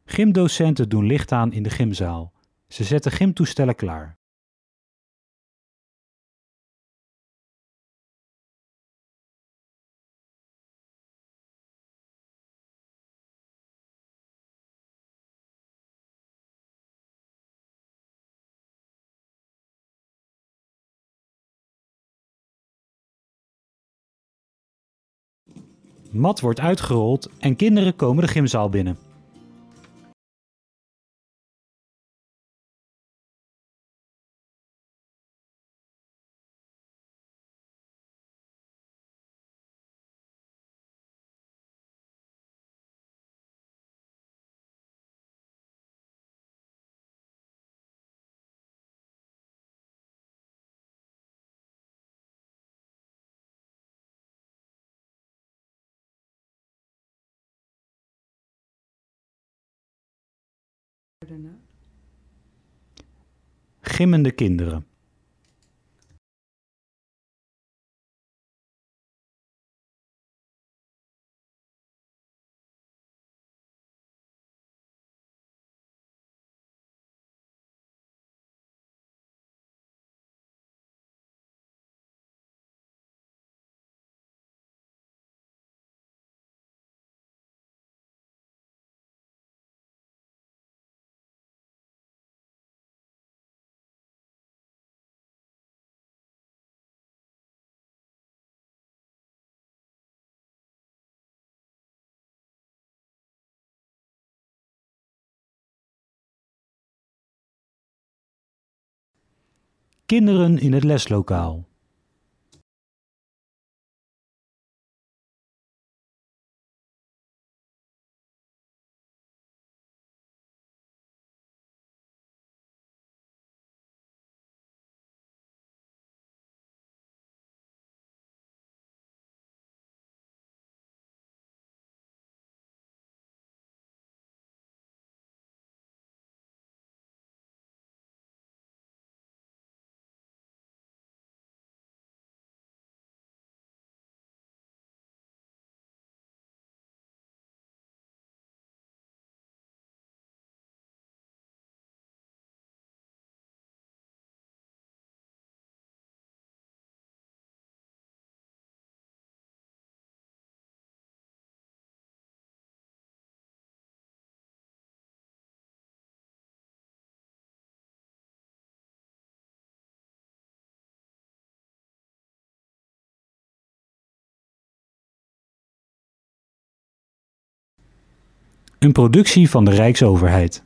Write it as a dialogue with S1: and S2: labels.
S1: Gymdocenten doen licht aan in de gymzaal. Ze zetten gymtoestellen klaar. Mat wordt uitgerold en kinderen komen de gymzaal binnen. Gimmende kinderen. Kinderen in het leslokaal. Een productie van de Rijksoverheid.